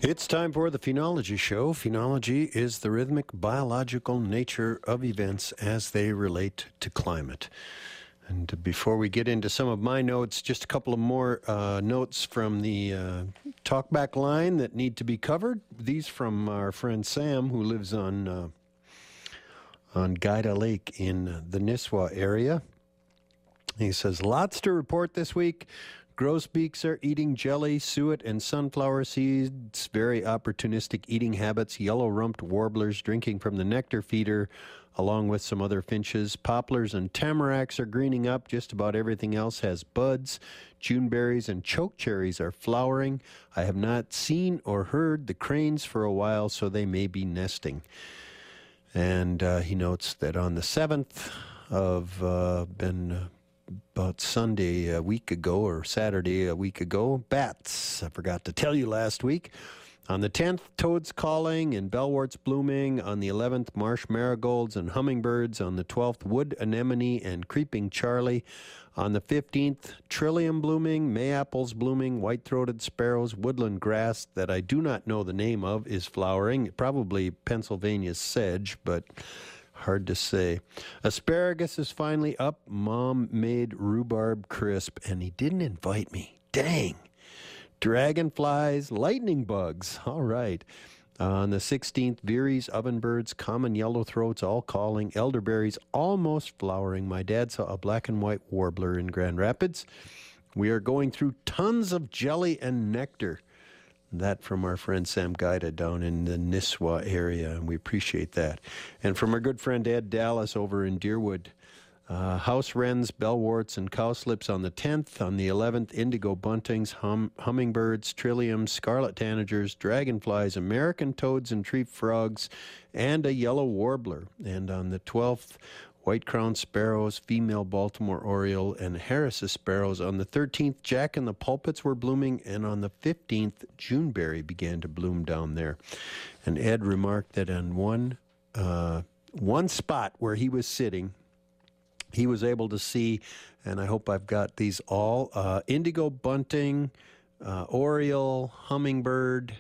It's time for the Phenology Show. Phenology is the rhythmic biological nature of events as they relate to climate. And before we get into some of my notes, just a couple of more notes from the talkback line that need to be covered. These from our friend Sam, who lives on Gaida Lake in the Nisswa area. He says, lots to report this week. Grosbeaks are eating jelly, suet, and sunflower seeds. Very opportunistic eating habits. Yellow-rumped warblers drinking from the nectar feeder, along with some other finches. Poplars and tamaracks are greening up. Just about everything else has buds. Juneberries and chokecherries are flowering. I have not seen or heard the cranes for a while, so they may be nesting. And he notes that on the 7th of about Sunday a week ago, or Saturday a week ago, bats. I forgot to tell you last week. On the 10th, toads calling and bellworts blooming. On the 11th, marsh marigolds and hummingbirds. On the 12th, wood anemone and creeping Charlie. On the 15th, trillium blooming, mayapples blooming, white-throated sparrows, woodland grass that I do not know the name of is flowering. Probably Pennsylvania sedge, but hard to say. Asparagus is finally up. Mom made rhubarb crisp, and he didn't invite me. Dang. Dragonflies, lightning bugs. All right. On the 16th, veeries, ovenbirds, common yellowthroats all calling. Elderberries almost flowering. My dad saw a black and white warbler in Grand Rapids. We are going through tons of jelly and nectar. That from our friend Sam Gaida down in the Nisswa area, and we appreciate that. And from our good friend Ed Dallas over in Deerwood, house wrens, bellworts, and cowslips on the 10th. On the 11th, indigo buntings, hummingbirds, trilliums, scarlet tanagers, dragonflies, American toads and tree frogs, and a yellow warbler. And on the 12th, white-crowned sparrows, female Baltimore oriole, and Harris's sparrows. On the 13th, jack and the pulpits were blooming, and on the 15th, juneberry began to bloom down there. And Ed remarked that on one spot where he was sitting, he was able to see, and I hope I've got these all, indigo bunting, oriole, hummingbird.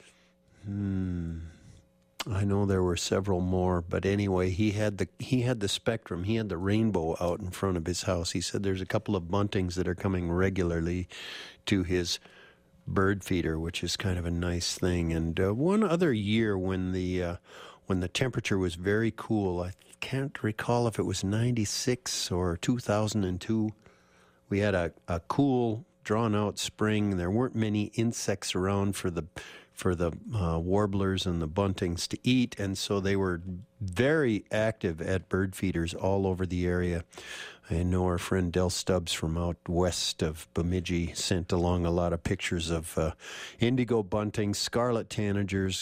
I know there were several more, but anyway, he had the spectrum. He had the rainbow out in front of his house. He said there's a couple of buntings that are coming regularly to his bird feeder, which is kind of a nice thing. And one other year when the temperature was very cool, I can't recall if it was 96 or 2002, we had a cool, drawn-out spring. There weren't many insects around for the warblers and the buntings to eat, and so they were very active at bird feeders all over the area. I know our friend Del Stubbs from out west of Bemidji sent along a lot of pictures of indigo buntings, scarlet tanagers,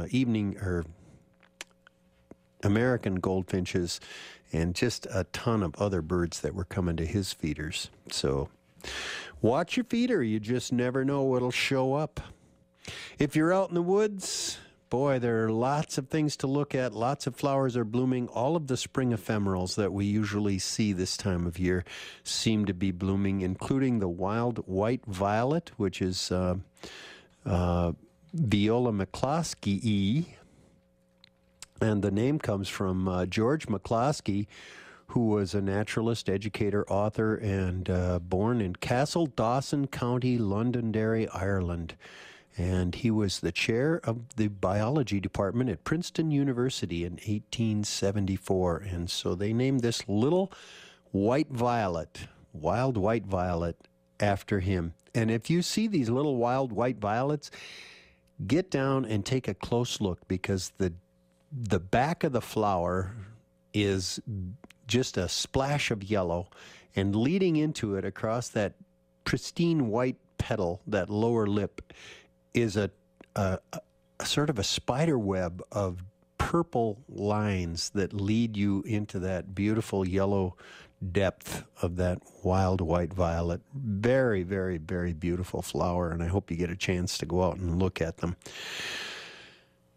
American goldfinches, and just a ton of other birds that were coming to his feeders. So watch your feeder. You just never know what'll show up. If you're out in the woods, boy, there are lots of things to look at. Lots of flowers are blooming. All of the spring ephemerals that we usually see this time of year seem to be blooming, including the wild white violet, which is Viola McCloskey. And the name comes from George McCloskey, who was a naturalist, educator, author, and born in Castle Dawson County, Londonderry, Ireland. And he was the chair of the biology department at Princeton University in 1874. And so they named this little white violet, wild white violet, after him. And if you see these little wild white violets, get down and take a close look, because the back of the flower is just a splash of yellow, and leading into it across that pristine white petal, that lower lip, is a sort of a spider web of purple lines that lead you into that beautiful yellow depth of that wild white violet. Very, very, very beautiful flower, and I hope you get a chance to go out and look at them.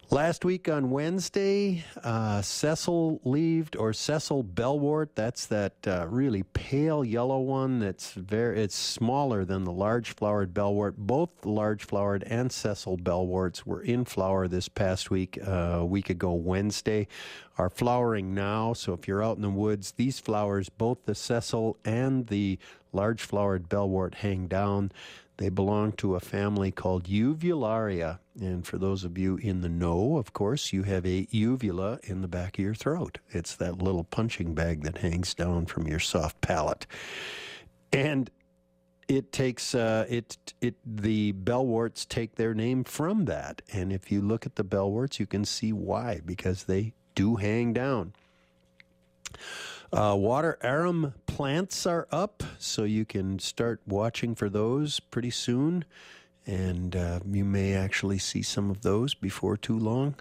Last week on Wednesday, sessile-leaved or sessile bellwort, that's that really pale yellow one it's smaller than the large-flowered bellwort. Both the large-flowered and sessile bellworts were in flower this past week, a week ago Wednesday, are flowering now. So if you're out in the woods, these flowers, both the sessile and the large-flowered bellwort, hang down. They belong to a family called Uvularia. And for those of you in the know, of course, you have a uvula in the back of your throat. It's that little punching bag that hangs down from your soft palate. And it takes, the bellworts take their name from that. And if you look at the bellworts, you can see why, because they do hang down. Water arum plants are up, so you can start watching for those pretty soon, and you may actually see some of those before too long.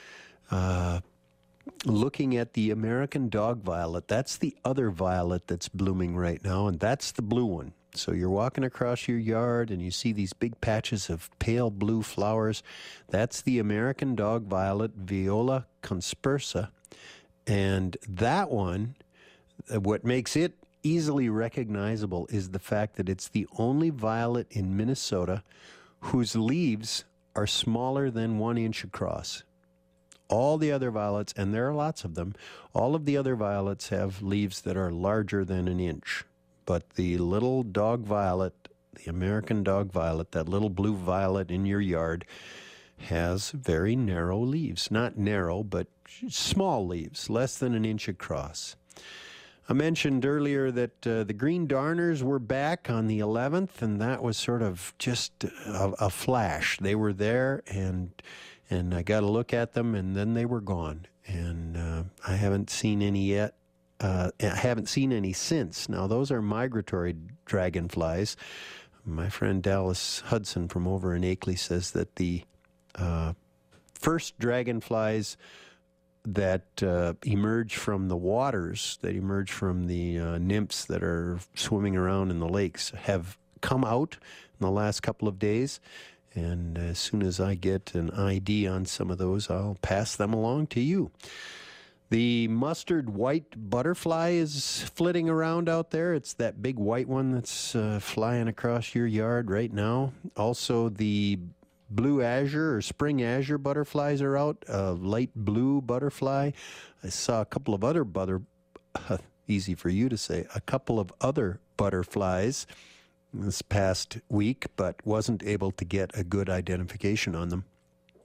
Looking at the American dog violet, that's the other violet that's blooming right now, and that's the blue one. So you're walking across your yard and you see these big patches of pale blue flowers. That's the American dog violet, Viola conspersa, and that one, what makes it easily recognizable is the fact that it's the only violet in Minnesota whose leaves are smaller than 1 inch across. All the other violets, and there are lots of them, all of the other violets have leaves that are larger than 1 inch. But the little dog violet, the American dog violet, that little blue violet in your yard, has very narrow leaves. Not narrow, but small leaves, less than 1 inch across. I mentioned earlier that the green darners were back on the 11th, and that was sort of just a flash. They were there, and I got to look at them, and then they were gone. And I haven't seen any yet. I haven't seen any since. Now, those are migratory dragonflies. My friend Dallas Hudson from over in Akeley says that the first dragonflies that emerge from the waters, that emerge from the nymphs that are swimming around in the lakes, have come out in the last couple of days. And as soon as I get an ID on some of those, I'll pass them along to you. The mustard white butterfly is flitting around out there. It's that big white one that's flying across your yard right now. Also, the blue azure or spring azure butterflies are out, a light blue butterfly. I saw a couple of other easy for you to say, a couple of other butterflies this past week, but wasn't able to get a good identification on them.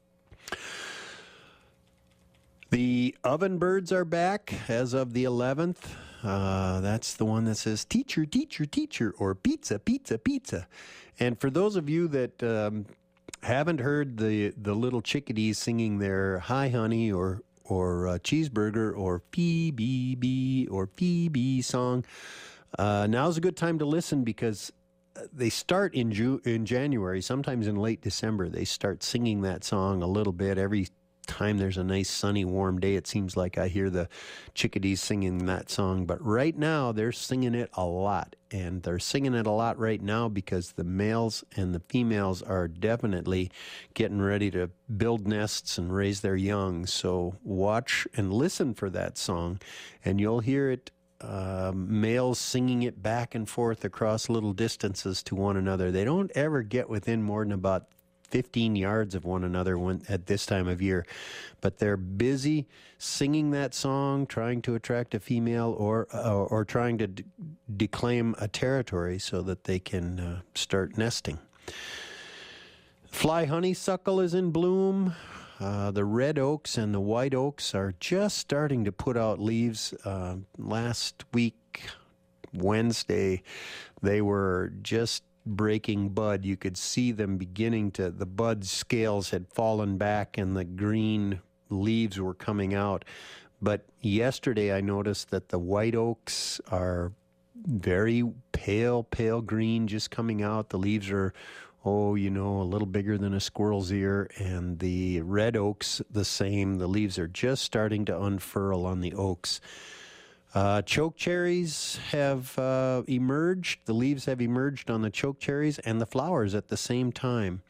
The ovenbirds are back as of the 11th. That's the one that says, teacher, teacher, teacher, or pizza, pizza, pizza. And for those of you that haven't heard the little chickadees singing their hi honey or cheeseburger or Phoebe or Phoebe song, now's a good time to listen, because they start in January, sometimes in late December. They start singing that song a little bit every time there's a nice sunny warm day. It seems like I hear the chickadees singing that song, but right now they're singing it a lot, and they're singing it a lot right now because the males and the females are definitely getting ready to build nests and raise their young. So watch and listen for that song, and you'll hear it, males singing it back and forth across little distances to one another. They don't ever get within more than about 15 yards of one another at this time of year, but they're busy singing that song, trying to attract a female or trying to declaim a territory so that they can start nesting. Fly honeysuckle is in bloom. The red oaks and the white oaks are just starting to put out leaves. Last week, Wednesday, they were just breaking bud. You could see them beginning to, the bud scales had fallen back and the green leaves were coming out. But yesterday I noticed that the white oaks are very pale green, just coming out. The leaves are, a little bigger than a squirrel's ear. And the red oaks, the same. The leaves are just starting to unfurl on the oaks. Choke cherries have emerged. The leaves have emerged on the choke cherries and the flowers at the same time.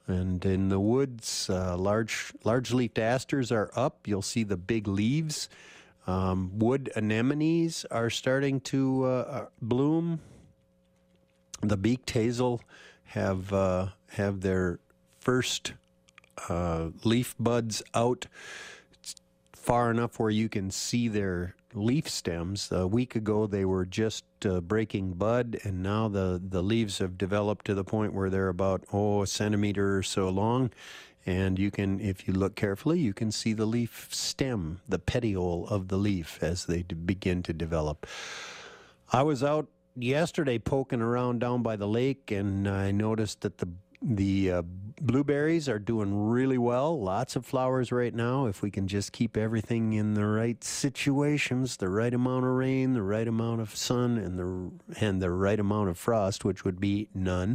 And in the woods, large-leafed asters are up. You'll see the big leaves. Wood anemones are starting to bloom. The beaked hazel have their first leaf buds out far enough where you can see their leaf stems. A week ago, they were just breaking bud, and now the leaves have developed to the point where they're about, a centimeter or so long. And you can, if you look carefully, you can see the leaf stem, the petiole of the leaf as they begin to develop. I was out yesterday poking around down by the lake, and I noticed that the blueberries are doing really well. Lots of flowers right now. If we can just keep everything in the right situations, the right amount of rain, the right amount of sun, and the right amount of frost, which would be none,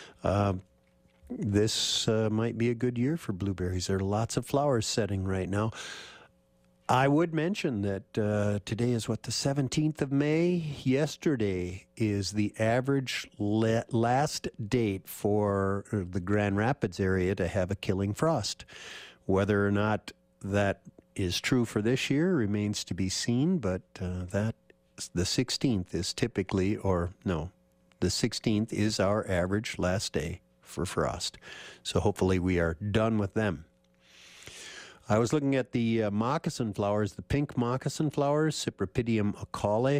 this might be a good year for blueberries. There are lots of flowers setting right now. I would mention that today is the 17th of May. Yesterday is the average last date for the Grand Rapids area to have a killing frost. Whether or not that is true for this year remains to be seen, but the 16th is typically, the 16th is our average last day for frost. So hopefully we are done with them. I was looking at the moccasin flowers, the pink moccasin flowers, Cypripedium acale.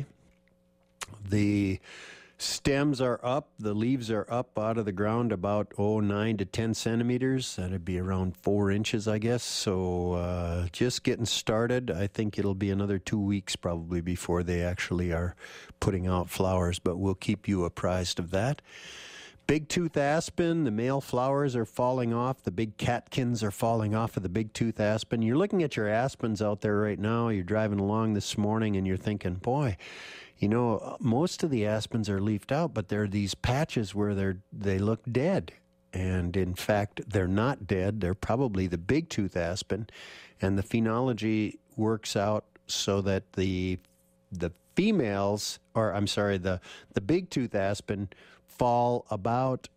The stems are up, the leaves are up out of the ground about 9 to 10 centimeters. That'd be around 4 inches, I guess. So just getting started. I think it'll be another 2 weeks probably before they actually are putting out flowers, but we'll keep you apprised of that. Big tooth aspen, the male flowers are falling off. The big catkins are falling off of the big tooth aspen. You're looking at your aspens out there right now. You're driving along this morning and you're thinking, boy, most of the aspens are leafed out, but there are these patches where they look dead. And in fact, they're not dead. They're probably the big tooth aspen. And the phenology works out so that the females, the big tooth aspen fall about,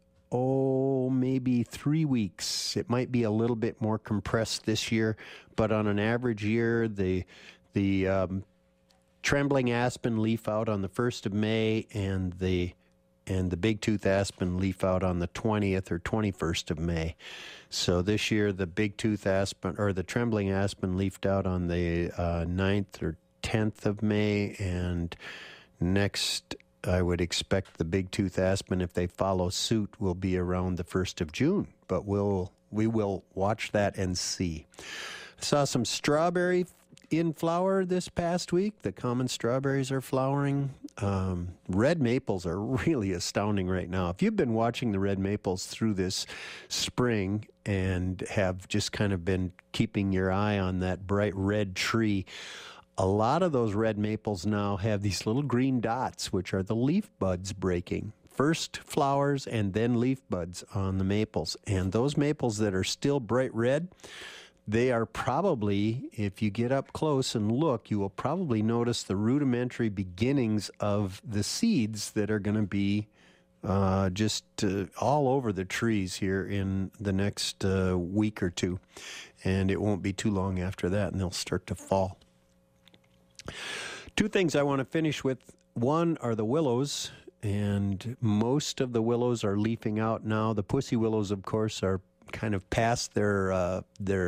maybe 3 weeks. It might be a little bit more compressed this year, but on an average year, the trembling aspen leaf out on the 1st of May, and the big tooth aspen leaf out on the 20th or 21st of May. So this year, the big tooth aspen, or the trembling aspen, leafed out on the 9th or 10th of May, and next I would expect the big tooth aspen, if they follow suit, will be around the 1st of June. But we will watch that and see. Saw some strawberry in flower this past week. The common strawberries are flowering. Red maples are really astounding right now. If you've been watching the red maples through this spring and have just kind of been keeping your eye on that bright red tree, a lot of those red maples now have these little green dots, which are the leaf buds breaking. First flowers and then leaf buds on the maples. And those maples that are still bright red, they are probably, if you get up close and look, you will probably notice the rudimentary beginnings of the seeds that are going to be just all over the trees here in the next week or two. And it won't be too long after that, and they'll start to fall. Two things I want to finish with. One are the willows, and most of the willows are leafing out now. The pussy willows, of course, are kind of past their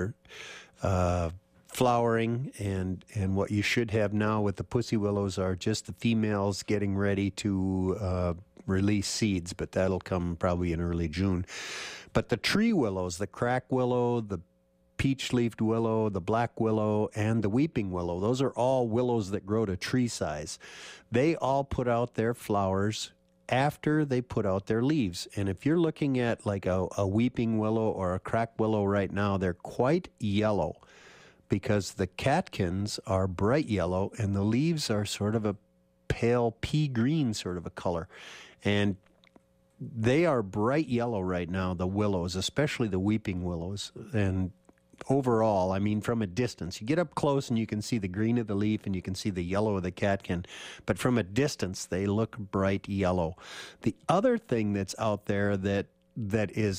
flowering, and what you should have now with the pussy willows are just the females getting ready to release seeds, but that'll come probably in early June. But the tree willows, the crack willow, the peach-leafed willow, the black willow, and the weeping willow, those are all willows that grow to tree size. They all put out their flowers after they put out their leaves. And if you're looking at like a weeping willow or a crack willow right now, they're quite yellow because the catkins are bright yellow and the leaves are sort of a pale pea green sort of a color. And they are bright yellow right now, the willows, especially the weeping willows. And overall, I mean, from a distance, you get up close and you can see the green of the leaf and you can see the yellow of the catkin, but from a distance, they look bright yellow. The other thing that's out there that is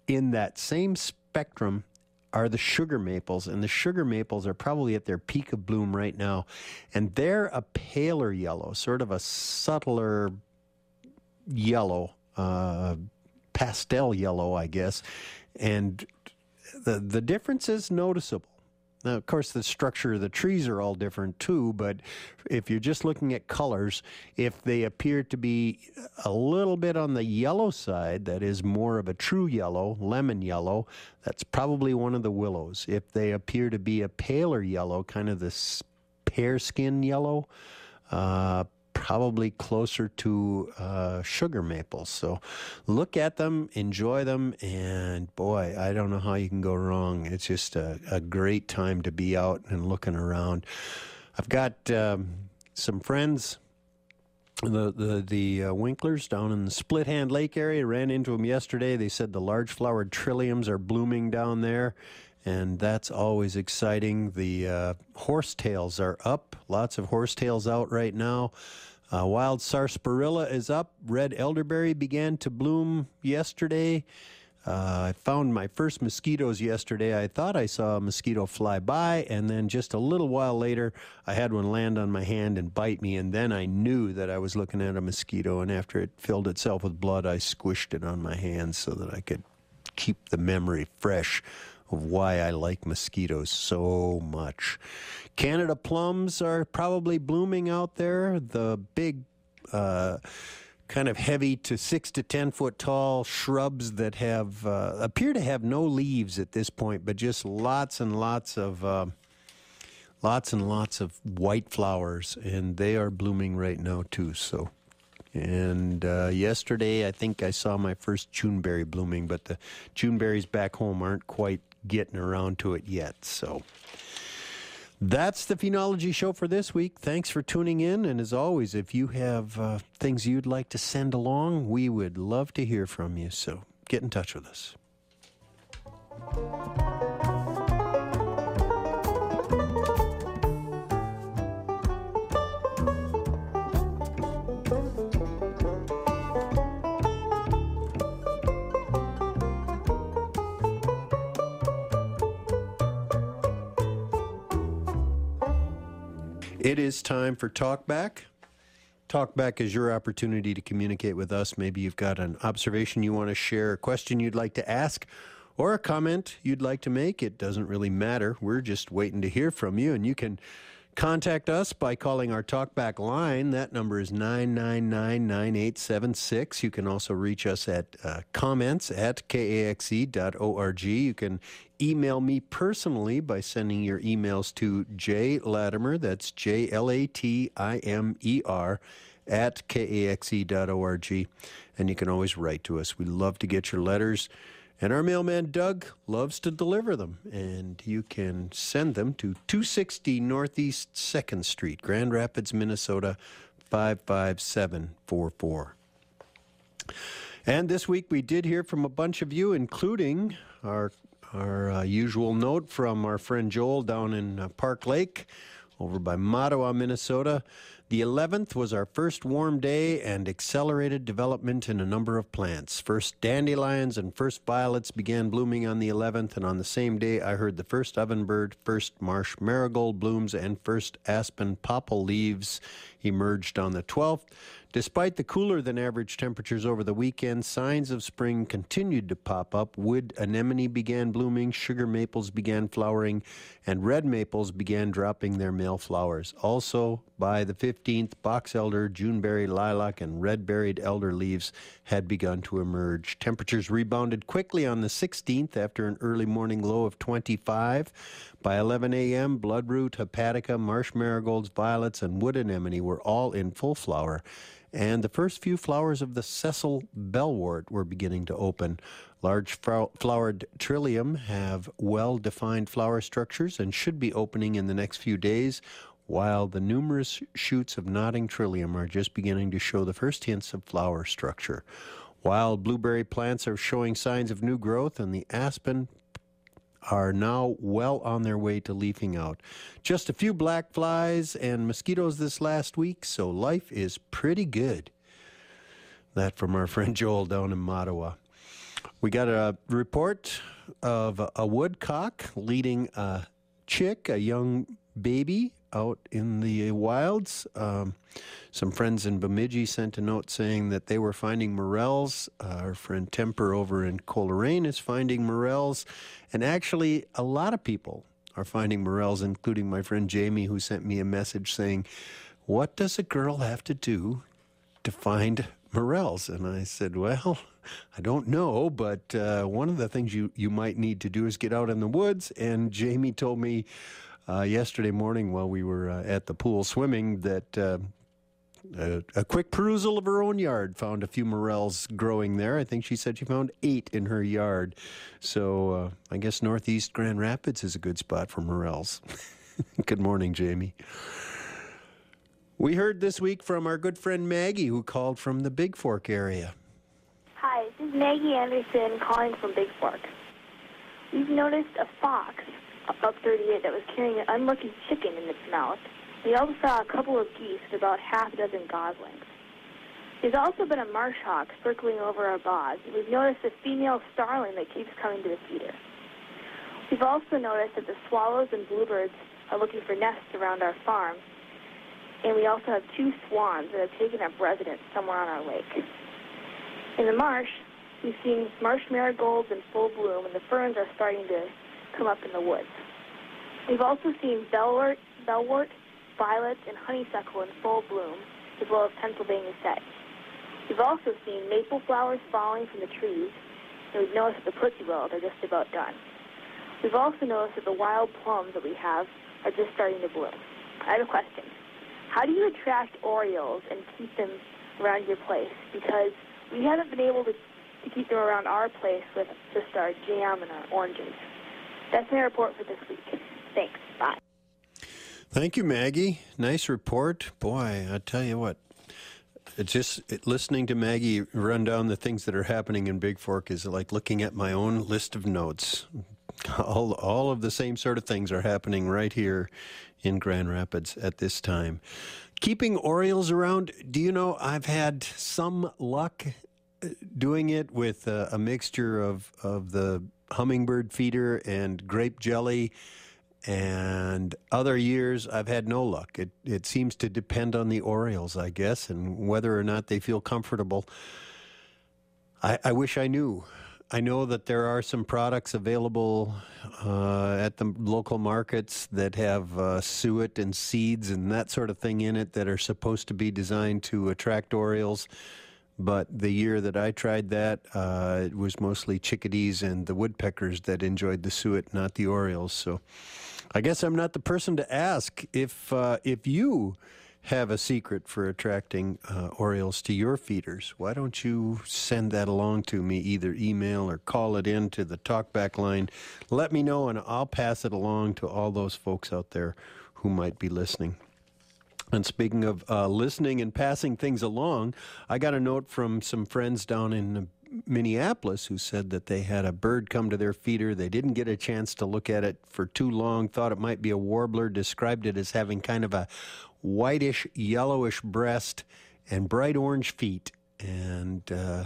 in that same spectrum are the sugar maples, and the sugar maples are probably at their peak of bloom right now, and they're a paler yellow, sort of a subtler yellow, pastel yellow, I guess, and the difference is noticeable. Now, of course, the structure of the trees are all different too, but if you're just looking at colors, if they appear to be a little bit on the yellow side, that is more of a true yellow, lemon yellow, that's probably one of the willows. If they appear to be a paler yellow, kind of this pear skin yellow, probably closer to sugar maples. So look at them, enjoy them, and boy, I don't know how you can go wrong. It's just a great time to be out and looking around. I've got some friends, the Winklers down in the Split Hand Lake area. Ran into them yesterday. They said the large flowered trilliums are blooming down there, and that's always exciting. The horsetails are up. Lots of horsetails out right now. Wild sarsaparilla is up. Red elderberry began to bloom yesterday. I found my first mosquitoes yesterday. I thought I saw a mosquito fly by, and then just a little while later, I had one land on my hand and bite me, and then I knew that I was looking at a mosquito, and after it filled itself with blood, I squished it on my hand so that I could keep the memory fresh of why I like mosquitoes so much. Canada plums are probably blooming out there. The big, kind of heavy to 6 to 10 foot tall shrubs that have appear to have no leaves at this point, but just lots and lots of white flowers, and they are blooming right now too. So. And yesterday, I think I saw my first Juneberry blooming, but the Juneberries back home aren't quite getting around to it yet. So that's the Phenology Show for this week. Thanks for tuning in. And as always, if you have things you'd like to send along, we would love to hear from you. So get in touch with us. It is time for Talkback. Talkback is your opportunity to communicate with us. Maybe you've got an observation you want to share, a question you'd like to ask, or a comment you'd like to make. It doesn't really matter. We're just waiting to hear from you, and you can contact us by calling our Talkback line. That number is 999-9876. You can also reach us at comments at kaxe.org. You can email me personally by sending your emails to jlatimer, that's JLATIMER, at kaxe.org. And you can always write to us. We love to get your letters. And our mailman, Doug, loves to deliver them. And you can send them to 260 Northeast 2nd Street, Grand Rapids, Minnesota, 55744. And this week we did hear from a bunch of you, including our usual note from our friend Joel down in Park Lake over by Mattawa, Minnesota. The 11th was our first warm day and accelerated development in a number of plants. First dandelions and first violets began blooming on the 11th, and on the same day I heard the first ovenbird, first marsh marigold blooms, and first aspen popple leaves emerged on the 12th. Despite the cooler than average temperatures over the weekend, signs of spring continued to pop up. Wood anemone began blooming, sugar maples began flowering, and red maples began dropping their male flowers. Also, by the 15th, box elder, Juneberry, lilac, and red-berried elder leaves had begun to emerge. Temperatures rebounded quickly on the 16th after an early morning low of 25. By 11 a.m., bloodroot, hepatica, marsh marigolds, violets, and wood anemone were all in full flower, and the first few flowers of the Cecil bellwort were beginning to open. Large flowered trillium have well-defined flower structures and should be opening in the next few days, while the numerous shoots of nodding trillium are just beginning to show the first hints of flower structure. Wild blueberry plants are showing signs of new growth, and the aspen are now well on their way to leafing out. Just a few black flies and mosquitoes this last week, so life is pretty good. That from our friend Joel down in Mattawa. We got a report of a woodcock leading a chick, a young baby, out in the wilds. Some friends in Bemidji sent a note saying that they were finding morels. Our friend Temper over in Coleraine is finding morels. And actually, a lot of people are finding morels, including my friend Jamie, who sent me a message saying, what does a girl have to do to find morels? And I said, well, I don't know, but one of the things you might need to do is get out in the woods. And Jamie told me yesterday morning while we were at the pool swimming that a quick perusal of her own yard found a few morels growing there. I think she said she found 8 in her yard. So I guess northeast Grand Rapids is a good spot for morels. Good morning, Jamie. We heard this week from our good friend Maggie, who called from the Big Fork area. Hi, this is Maggie Anderson calling from Big Fork. We've noticed a fox up 38 that was carrying an unlucky chicken in its mouth. We also saw a couple of geese with about half a dozen goslings. There's also been a marsh hawk circling over our bog. We've noticed a female starling that keeps coming to the feeder. We've also noticed that the swallows and bluebirds are looking for nests around our farm. And we also have 2 swans that have taken up residence somewhere on our lake. In the marsh, we've seen marsh marigolds in full bloom, and the ferns are starting to come up in the woods. We've also seen bellwort, violets, and honeysuckle in full bloom, as well as Pennsylvania sedge. We've also seen maple flowers falling from the trees, and we've noticed that the pussy willows are just about done. We've also noticed that the wild plums that we have are just starting to bloom. I have a question. How do you attract orioles and keep them around your place? Because we haven't been able to keep them around our place with just our jam and our oranges. That's my report for this week. Thanks. Bye. Thank you, Maggie. Nice report. Boy, I tell you what, listening to Maggie run down the things that are happening in Big Fork is like looking at my own list of notes. All of the same sort of things are happening right here in Grand Rapids at this time. Keeping orioles around, do you know, I've had some luck doing it with a mixture of the hummingbird feeder and grape jelly, and other years I've had no luck. It seems to depend on the orioles, I guess, and whether or not they feel comfortable. I wish I knew. I know that there are some products available at the local markets that have suet and seeds and that sort of thing in it that are supposed to be designed to attract orioles. But the year that I tried that, it was mostly chickadees and the woodpeckers that enjoyed the suet, not the orioles. So I guess I'm not the person to ask if you have a secret for attracting orioles to your feeders. Why don't you send that along to me, either email or call it in to the talkback line. Let me know, and I'll pass it along to all those folks out there who might be listening. And speaking of listening and passing things along, I got a note from some friends down in Minneapolis who said that they had a bird come to their feeder. They didn't get a chance to look at it for too long, thought it might be a warbler, described it as having kind of a whitish, yellowish breast and bright orange feet. And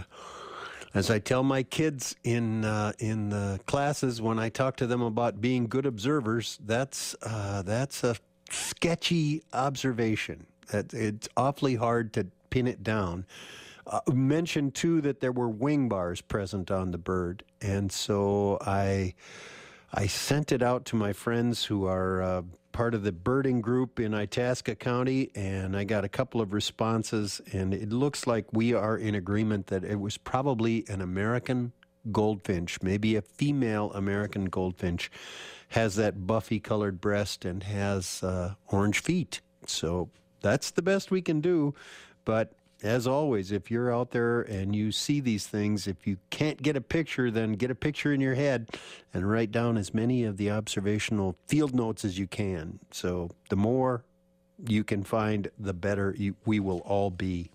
as I tell my kids in the classes when I talk to them about being good observers, that's a sketchy observation. It's awfully hard to pin it down. Mentioned, too, that there were wing bars present on the bird. And so I sent it out to my friends who are part of the birding group in Itasca County, and I got a couple of responses, and it looks like we are in agreement that it was probably an American goldfinch, maybe a female American goldfinch, has that buffy-colored breast and has orange feet. So that's the best we can do. But as always, if you're out there and you see these things, if you can't get a picture, then get a picture in your head and write down as many of the observational field notes as you can. So the more you can find, the better we will all be.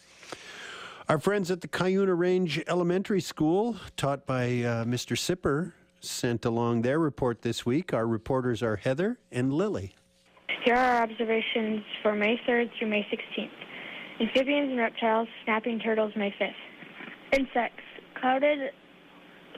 Our friends at the Cuyuna Range Elementary School, taught by Mr. Sipper, sent along their report this week. Our reporters are Heather and Lily. Here are our observations for May 3rd through May 16th. Amphibians and reptiles, snapping turtles, May 5th. Insects, clouded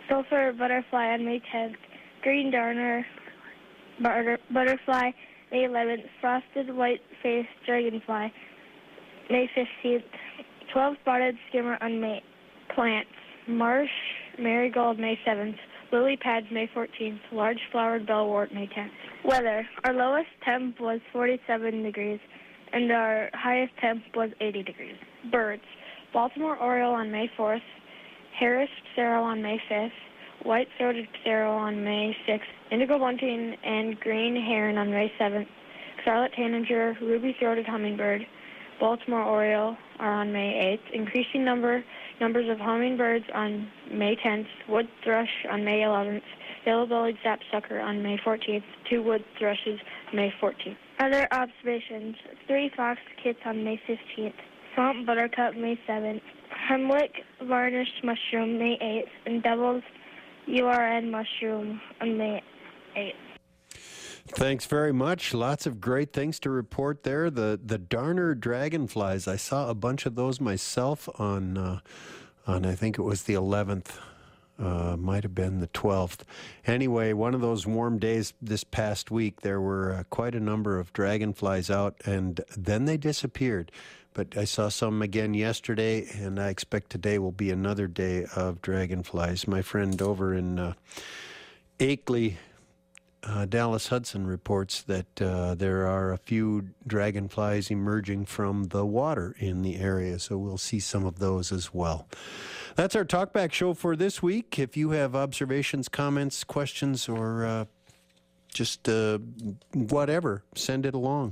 sulfur butterfly on May 10th, green darner butterfly May 11th, frosted white-faced dragonfly May 15th, 12-spotted skimmer on May plants, marsh marigold May 7th, lily pads May 14th, large-flowered bellwort May 10th. Weather. Our lowest temp was 47 degrees, and our highest temp was 80 degrees. Birds. Baltimore oriole on May 4th, Harris Pterow on May 5th, white-throated Pterow on May 6th, indigo bunting and green heron on May 7th, scarlet tanager, ruby-throated hummingbird, Baltimore oriole are on May 8th, increasing numbers of hummingbirds on May 10th, wood thrush on May 11th, yellow-bellied sapsucker on May 14th, 2 wood thrushes May 14th. Other observations, 3 fox kits on May 15th, swamp buttercup May 7th, Hemlock varnished mushroom May 8th, and devil's URN mushroom on May 8th. Thanks very much. Lots of great things to report there. The darner dragonflies, I saw a bunch of those myself on I think it was the 11th. Might have been the 12th. Anyway, one of those warm days this past week, there were quite a number of dragonflies out, and then they disappeared. But I saw some again yesterday, and I expect today will be another day of dragonflies. My friend over in Akeley, Dallas Hudson, reports that there are a few dragonflies emerging from the water in the area, so we'll see some of those as well. That's our Talkback show for this week. If you have observations, comments, questions, or just whatever, send it along.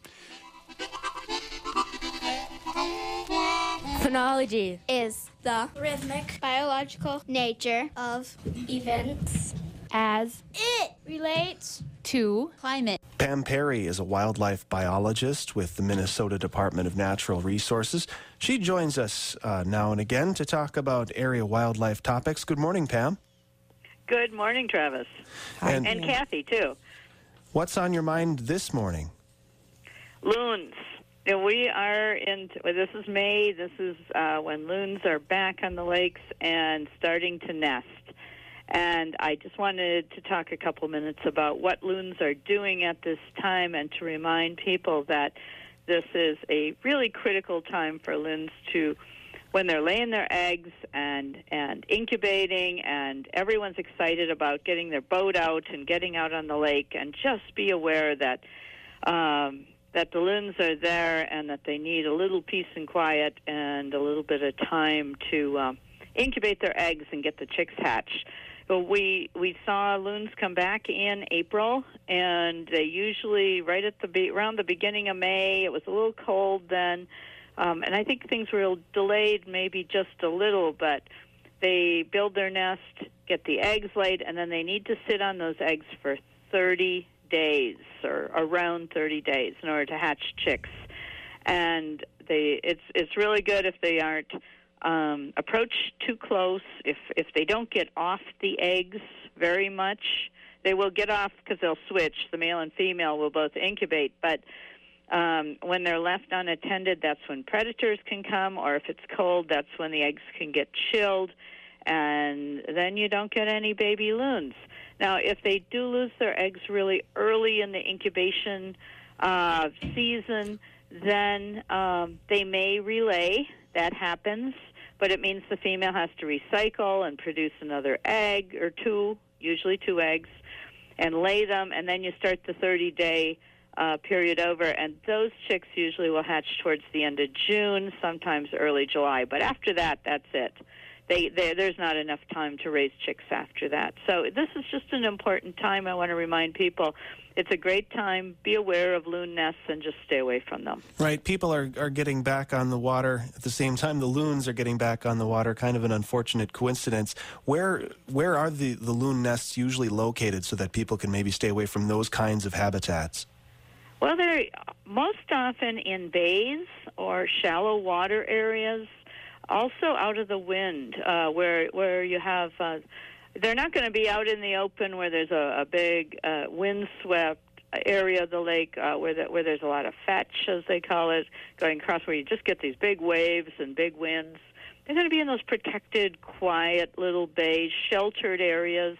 Phonology is the rhythmic, biological nature of events as it relates to climate. Pam Perry is a wildlife biologist with the Minnesota Department of Natural Resources. She joins us now and again to talk about area wildlife topics. Good morning, Pam. Good morning, Travis. And Kathy, too. What's on your mind this morning? Loons. We are this is May. This is when loons are back on the lakes and starting to nest. And I just wanted to talk a couple minutes about what loons are doing at this time and to remind people that this is a really critical time for loons to, when they're laying their eggs and incubating, and everyone's excited about getting their boat out and getting out on the lake, and just be aware that that the loons are there and that they need a little peace and quiet and a little bit of time to incubate their eggs and get the chicks hatched. So we saw loons come back in April, and they usually right at around the beginning of May. It was a little cold then, and I think things were delayed maybe just a little, but they build their nest, get the eggs laid, and then they need to sit on those eggs for 30 days or around 30 days in order to hatch chicks. And it's really good if they aren't approach too close. If they don't get off the eggs very much, they will get off because they'll switch. The male and female will both incubate, but when they're left unattended, that's when predators can come, or if it's cold, that's when the eggs can get chilled, and then you don't get any baby loons. Now, if they do lose their eggs really early in the incubation season, then they may relay. That happens, but it means the female has to recycle and produce another egg or two, usually 2 eggs, and lay them, and then you start the 30-day period over, and those chicks usually will hatch towards the end of June, sometimes early July. But after that, that's it. There's not enough time to raise chicks after that. So this is just an important time. I want to remind people it's a great time. Be aware of loon nests and just stay away from them. Right. People are getting back on the water at the same time the loons are getting back on the water. Kind of an unfortunate coincidence. Where are the loon nests usually located so that people can maybe stay away from those kinds of habitats? Well, they're most often in bays or shallow water areas. Also out of the wind, where you have, they're not going to be out in the open where there's a big windswept area of the lake where there's a lot of fetch, as they call it, going across, where you just get these big waves and big winds. they're going to be in those protected, quiet little bays, sheltered areas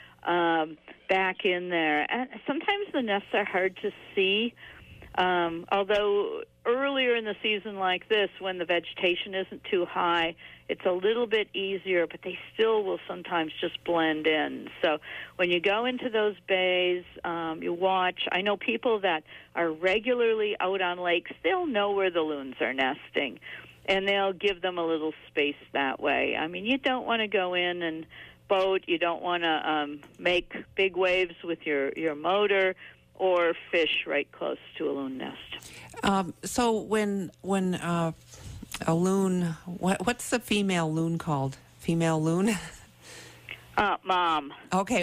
back in there. And sometimes the nests are hard to see, although earlier in the season like this, when the vegetation isn't too high, it's a little bit easier, but they still will sometimes just blend in. So when you go into those bays, you watch. I know people that are regularly out on lakes, they'll know where the loons are nesting, and they'll give them a little space that way. I mean, you don't want to go in and boat. You don't want to make big waves with your motor or fish right close to a loon nest. So when a loon, what's the female loon called? Female loon? Mom. Okay.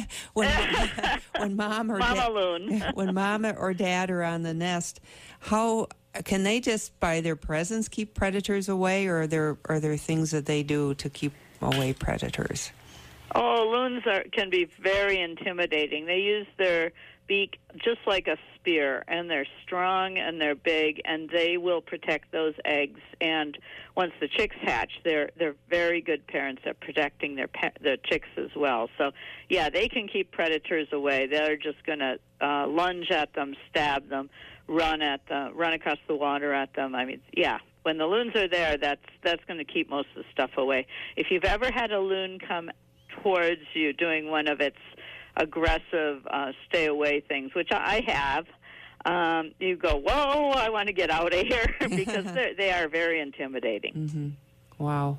when mom or Mama loon. when mom or dad are on the nest, how can they just by their presence keep predators away, or are there things that they do to keep away predators? Oh, loons can be very intimidating. They use their beak just like a spear, and they're strong and they're big, and they will protect those eggs. And once the chicks hatch, they're very good parents at protecting their chicks as well. So, yeah, they can keep predators away. They're just going to lunge at them, stab them, run across the water at them. I mean, yeah. When the loons are there, that's going to keep most of the stuff away. If you've ever had a loon come towards you doing one of its aggressive stay away things, which I have, you go, whoa, I want to get out of here, because they are very intimidating. Mm-hmm. Wow.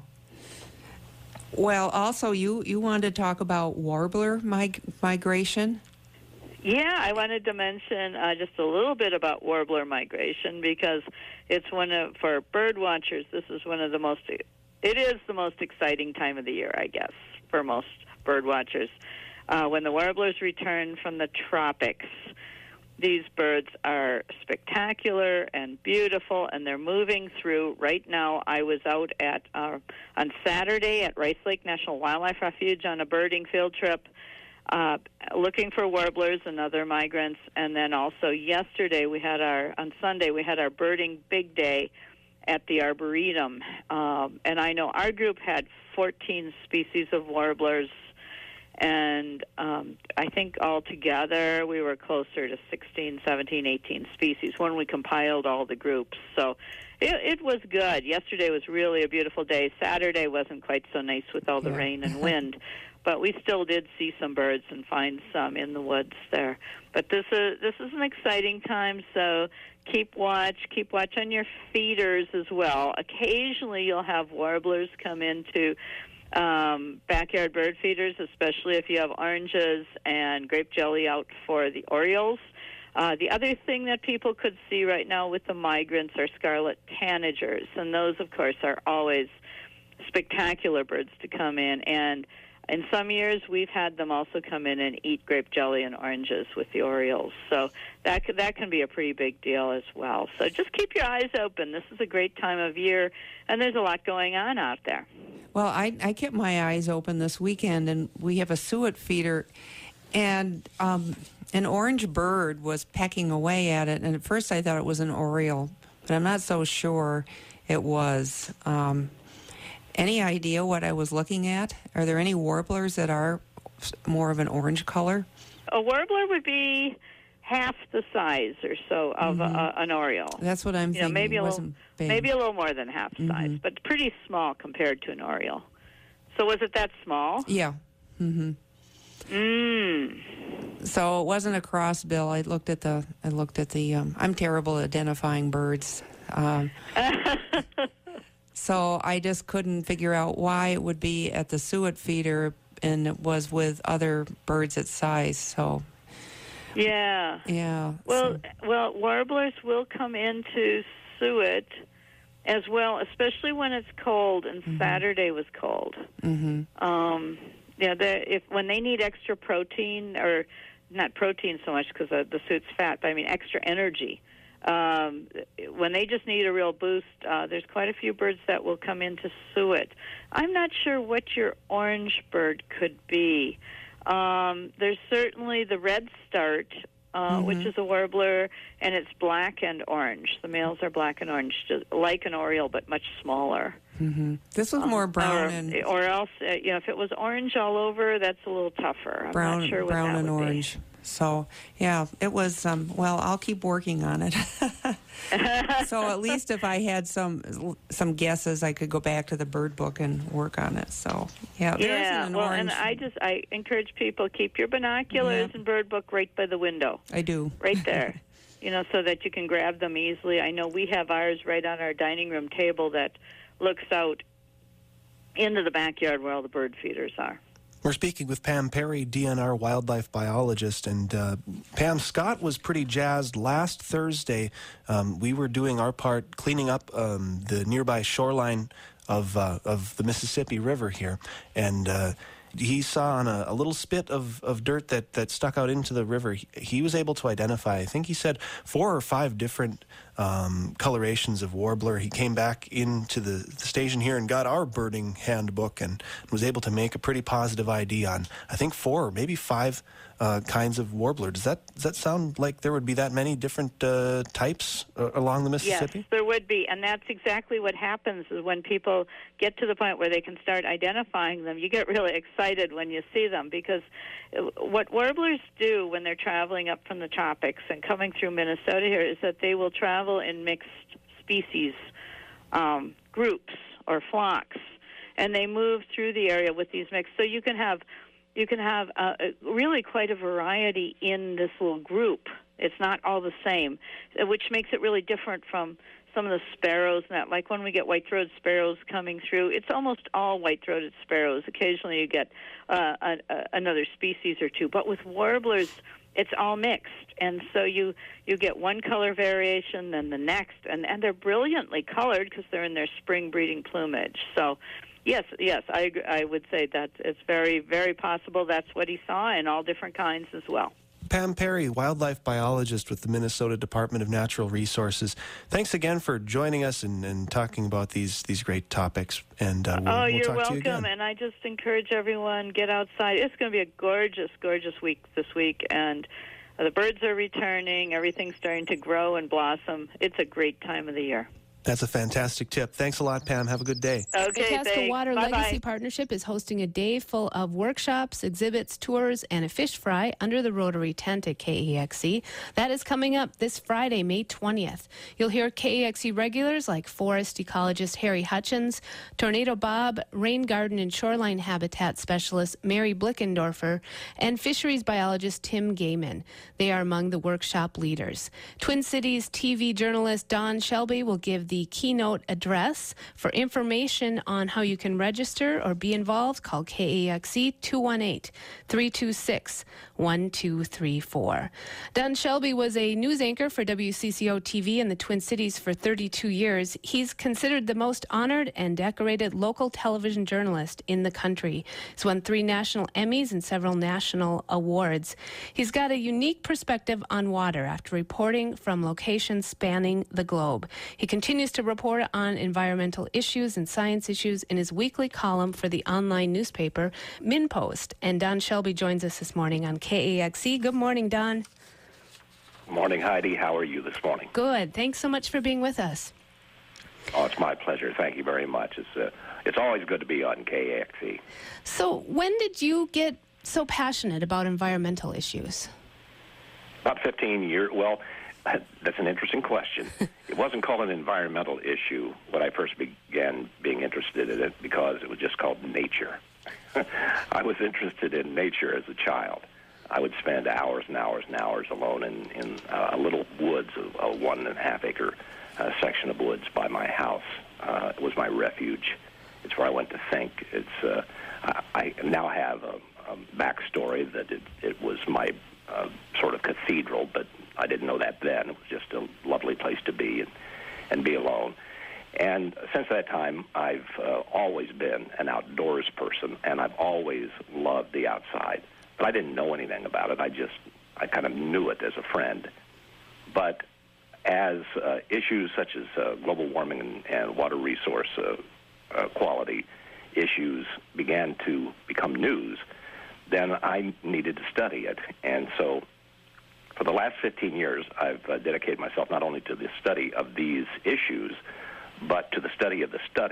Well, also you wanted to talk about warbler migration? Yeah, I wanted to mention just a little bit about warbler migration, because it's for bird watchers, this is it is the most exciting time of the year, I guess, for most bird watchers. When the warblers return from the tropics, these birds are spectacular and beautiful, and they're moving through. Right now, I was out on Saturday at Rice Lake National Wildlife Refuge on a birding field trip, looking for warblers and other migrants. And then also yesterday, on Sunday, we had our birding big day at the Arboretum. And I know our group had 14 species of warblers, and I think altogether we were closer to 16, 17, 18 species when we compiled all the groups. So it was good. Yesterday was really a beautiful day. Saturday wasn't quite so nice with all the rain and wind, but we still did see some birds and find some in the woods there. But this is an exciting time, so keep watch on your feeders as well. Occasionally you'll have warblers come into backyard bird feeders, especially if you have oranges and grape jelly out for the orioles. The other thing that people could see right now with the migrants are scarlet tanagers, and those, of course, are always spectacular birds to come in. And in some years, we've had them also come in and eat grape jelly and oranges with the orioles. So that can be a pretty big deal as well. So just keep your eyes open. This is a great time of year, and there's a lot going on out there. Well, I kept my eyes open this weekend, and we have a suet feeder, and an orange bird was pecking away at it. And at first I thought it was an oriole, but I'm not so sure it was. Any idea what I was looking at? Are there any warblers that are more of an orange color? A warbler would be half the size or so of an oriole. That's what I'm thinking. Maybe a little more than half size, but pretty small compared to an oriole. So was it that small? Yeah. Mm-hmm. So it wasn't a crossbill. I looked at the. I'm terrible at identifying birds. So I just couldn't figure out why it would be at the suet feeder and it was with other birds its size. So yeah. Well, warblers will come into suet as well, especially when it's cold. And Saturday was cold. Mm-hmm. When they need extra protein, or not protein so much because the suet's fat, but I mean extra energy. When they just need a real boost, there's quite a few birds that will come into suet. I'm not sure what your orange bird could be. There's certainly the redstart, which is a warbler, and it's black and orange. The males are black and orange, just like an oriole, but much smaller. This was more brown or else, if it was orange all over, that's a little tougher. I'm not sure what brown that and would orange. So, yeah, it was, well, I'll keep working on it. So at least if I had some guesses, I could go back to the bird book and work on it. So, yeah, there's an orange. And I encourage people, keep your binoculars and bird book right by the window. I do. Right there, so that you can grab them easily. I know we have ours right on our dining room table that looks out into the backyard where all the bird feeders are. We're speaking with Pam Perry, DNR wildlife biologist. And Pam, Scott was pretty jazzed last Thursday. We were doing our part cleaning up the nearby shoreline of the Mississippi River here. And he saw on a little spit of dirt that stuck out into the river, he was able to identify, I think he said, 4 or 5 different colorations of warbler. He came back into the station here and got our birding handbook and was able to make a pretty positive ID on, I think, 4 or maybe 5 kinds of warbler. Does that sound like there would be that many different types along the Mississippi? Yes, there would be, and that's exactly what happens is when people get to the point where they can start identifying them, you get really excited when you see them, because what warblers do when they're traveling up from the tropics and coming through Minnesota here is that they will travel in mixed species groups or flocks, and they move through the area with these mixed. So you can have really quite a variety in this little group. It's not all the same, which makes it really different from some of the sparrows. And that, like when we get white-throated sparrows coming through, it's almost all white-throated sparrows. Occasionally you get another species or two. But with warblers, it's all mixed. And so you get one color variation, then the next. And they're brilliantly colored because they're in their spring breeding plumage. So Yes, I would say that it's very, very possible that's what he saw, in all different kinds as well. Pam Perry, wildlife biologist with the Minnesota Department of Natural Resources. Thanks again for joining us and talking about these great topics. And we'll you're talk welcome. To you again. And I just encourage everyone, get outside. It's going to be a gorgeous, gorgeous week this week, and the birds are returning. Everything's starting to grow and blossom. It's a great time of the year. That's a fantastic tip. Thanks a lot, Pam. Have a good day. Okay, the Itasca Water Bye-bye. Legacy Partnership is hosting a day full of workshops, exhibits, tours, and a fish fry under the Rotary tent at KEXC. That is coming up this Friday, May 20th. You'll hear KEXC regulars like forest ecologist Harry Hutchins, Tornado Bob, rain garden and shoreline habitat specialist Mary Blickendorfer, and fisheries biologist Tim Gaiman. They are among the workshop leaders. Twin Cities TV journalist Don Shelby will give the keynote address. For information on how you can register or be involved, call KEXC 218-326-1234. Don Shelby was a news anchor for WCCO TV in the Twin Cities for 32 years. He's considered the most honored and decorated local television journalist in the country. He's won 3 national Emmys and several national awards. He's got a unique perspective on water after reporting from locations spanning the globe. He continues to report on environmental issues and science issues in his weekly column for the online newspaper, MinnPost. And Don Shelby joins us this morning on KEXC. Good morning, Don. Good morning, Heidi. How are you this morning? Good. Thanks so much for being with us. Oh, it's my pleasure. Thank you very much. It's always good to be on KEXC. So when did you get so passionate about environmental issues? About 15 years. Well, that's an interesting question. It wasn't called an environmental issue when I first began being interested in it because it was just called nature. I was interested in nature as a child. I would spend hours and hours and hours alone in a little woods, a 1.5 acre section of woods by my house. It was my refuge. It's where I went to think. I now have a backstory that it was my sort of cathedral, but I didn't know that then. It was just a lovely place to be and be alone. And since that time, I've always been an outdoors person, and I've always loved the outside. But I didn't know anything about it. I kind of knew it as a friend. But as issues such as global warming and water resource quality issues began to become news, then I needed to study it. And so for the last 15 years, I've dedicated myself not only to the study of these issues, but to the study of the studies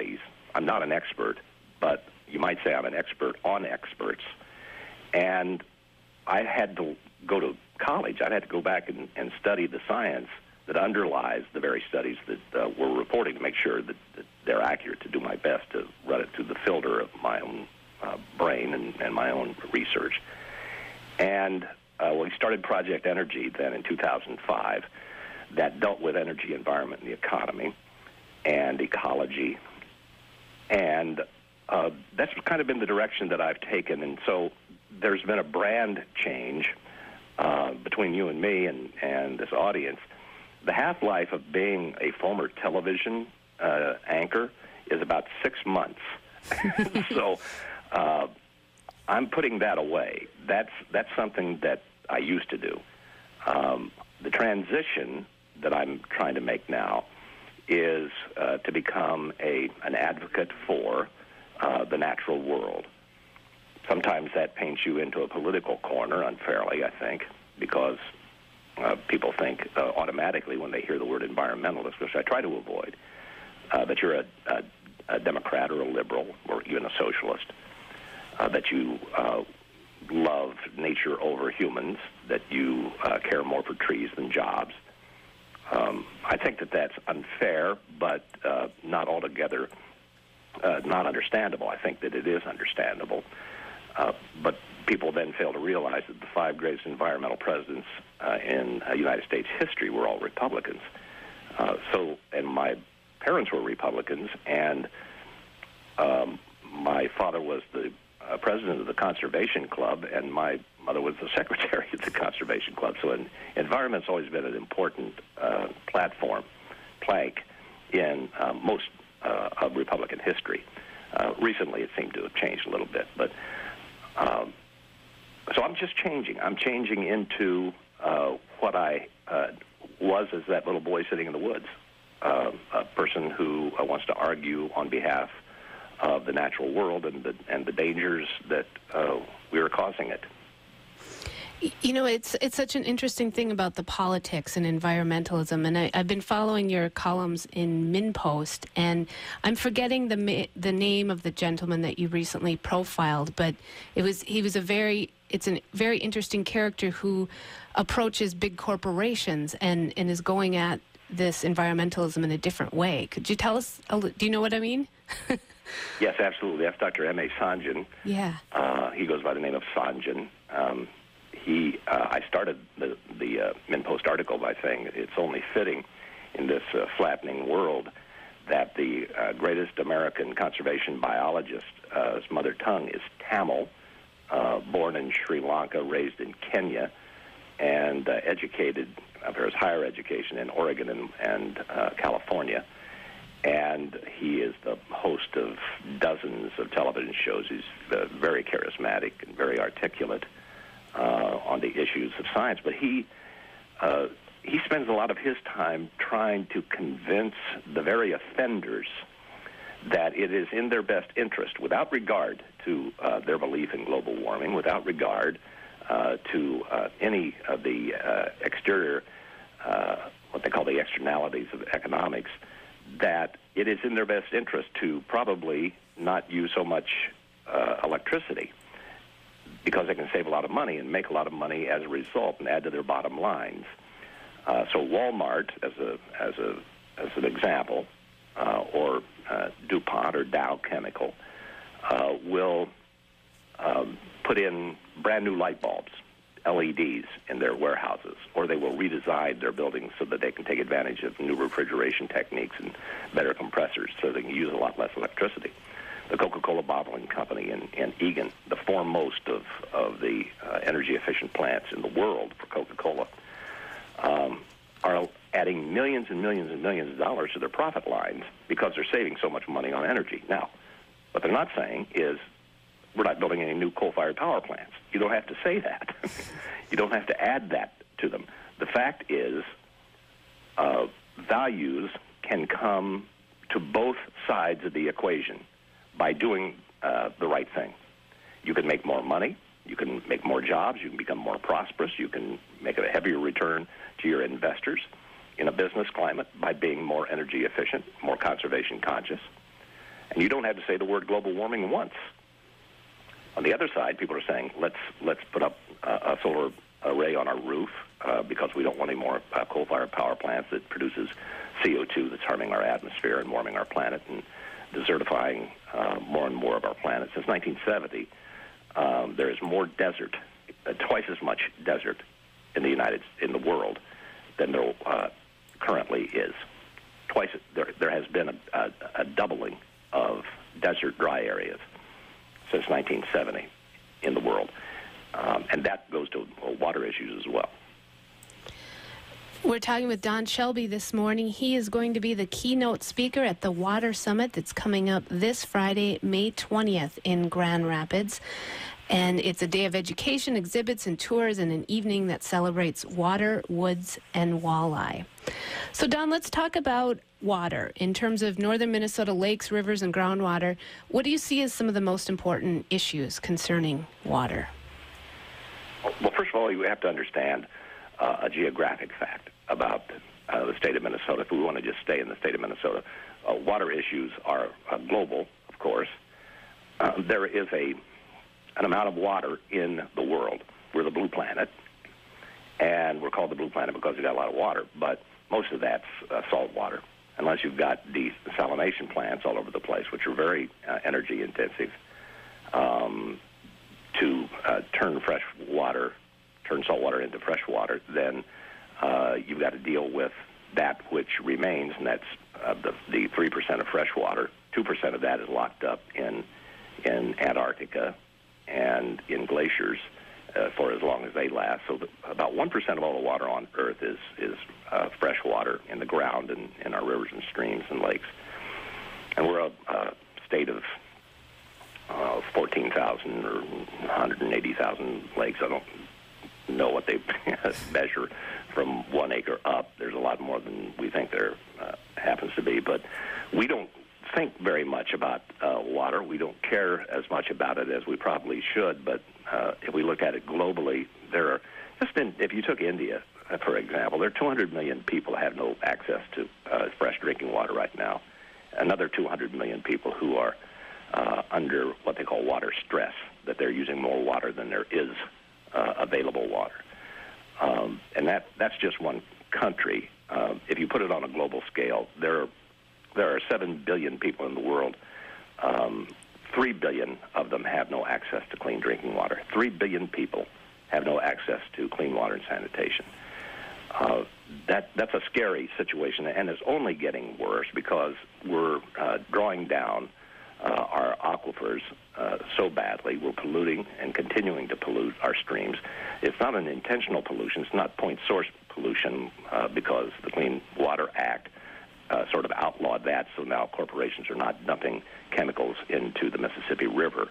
I'm not an expert, but you might say I'm an expert on experts. And I had to go to college. I had to go back and study the science that underlies the very studies that we're reporting to make sure that they're accurate, to do my best to run it through the filter of my own brain and my own research. And we started Project Energy then in 2005 that dealt with energy, environment, and the economy and ecology. And that's kind of been the direction that I've taken. And so there's been a brand change between you and me and this audience. The half-life of being a former television anchor is about 6 months. So I'm putting that away. That's something that I used to do. The transition that I'm trying to make now is to become an advocate for the natural world. Sometimes that paints you into a political corner unfairly, I think, because people think automatically when they hear the word environmentalist, which I try to avoid, that you're a Democrat or a liberal or even a socialist, that you love nature over humans, that you care more for trees than jobs. I think that that's unfair, but not altogether not understandable. I think that it is understandable. But people then fail to realize that the 5 greatest environmental presidents in United States history were all Republicans. And my parents were Republicans, and my father was the president of the Conservation Club, and my mother was the secretary of the Conservation Club. So environment's always been an important plank in most of Republican history. Recently, it seemed to have changed a little bit, but so I'm just changing. I'm changing into what I was as that little boy sitting in the woods, a person who wants to argue on behalf of the natural world and the dangers that we are causing it. You know, it's such an interesting thing about the politics and environmentalism, and I've been following your columns in MinnPost, and I'm forgetting the name of the gentleman that you recently profiled, but it's a very interesting character who approaches big corporations and is going at this environmentalism in a different way. Could you tell us? Do you know what I mean? Yes, absolutely. That's Dr. M.A. Sanjan. Yeah. He goes by the name of Sanjan. I started the MinnPost article by saying it's only fitting in this flattening world that the greatest American conservation biologist's mother tongue is Tamil, born in Sri Lanka, raised in Kenya, and educated for his higher education in Oregon and California. And he is the host of dozens of television shows. He's very charismatic and very articulate on the issues of science. But he spends a lot of his time trying to convince the very offenders that it is in their best interest, without regard to their belief in global warming, without regard to any of the exterior, what they call the externalities of economics, that it is in their best interest to probably not use so much electricity, because they can save a lot of money and make a lot of money as a result and add to their bottom lines. So Walmart, as an example, or DuPont or Dow Chemical, will put in brand new light bulbs, LEDs, in their warehouses, or they will redesign their buildings so that they can take advantage of new refrigeration techniques and better compressors so they can use a lot less electricity. The Coca-Cola bottling company in Eagan, the foremost of the energy-efficient plants in the world for Coca-Cola, are adding millions and millions and millions of dollars to their profit lines because they're saving so much money on energy. Now, what they're not saying is we're not building any new coal-fired power plants. You don't have to say that. You don't have to add that to them. The fact is values can come to both sides of the equation by doing the right thing. You can make more money, you can make more jobs, you can become more prosperous, you can make a heavier return to your investors in a business climate by being more energy efficient, more conservation conscious. And you don't have to say the word global warming once. On the other side, people are saying, let's put up a solar array on our roof because we don't want any more coal-fired power plants that produces CO2 that's harming our atmosphere and warming our planet and desertifying more and more of our planet. Since 1970, there is more desert, twice as much desert in the world than there currently is. Twice there has been a doubling of desert dry areas since 1970 in the world, and that goes to water issues as well. We're talking with Don Shelby this morning. He is going to be the keynote speaker at the Water Summit that's coming up this Friday, May 20th in Grand Rapids. And it's a day of education, exhibits, and tours, and an evening that celebrates water, woods, and walleye. So, Don, let's talk about water. In terms of northern Minnesota lakes, rivers, and groundwater, what do you see as some of the most important issues concerning water? Well, first of all, you have to understand a geographic fact about the state of Minnesota. If we want to just stay in the state of Minnesota, water issues are global, of course. There is an amount of water in the world. We're the blue planet, and we're called the blue planet because we've got a lot of water, but most of that's salt water, unless you've got desalination plants all over the place, which are very energy intensive to turn salt water into fresh water. Then you've got to deal with that which remains, and that's the 3% of fresh water. 2% of that is locked up in Antarctica and in glaciers for as long as they last. So about 1% of all the water on Earth is fresh water in the ground and in our rivers and streams and lakes. And we're a state of 14,000 or 180,000 lakes. I don't know what they measure from 1 acre up. There's a lot more than we think there happens to be. But we don't think very much about water. We don't care as much about it as we probably should. But if we look at it globally, there are if you took India, for example, there are 200 million people who have no access to fresh drinking water right now. Another 200 million people who are under what they call water stress, that they're using more water than there is available water. And that's just one country. If you put it on a global scale, there are 7 billion people in the world. 3 billion of them have no access to clean drinking water. 3 billion people have no access to clean water and sanitation. That's a scary situation, and it's only getting worse because we're drawing down our aquifers so badly. We're polluting and continuing to pollute our streams. It's not an intentional pollution. It's not point source pollution because the Clean Water Act sort of outlawed that, so now corporations are not dumping chemicals into the Mississippi River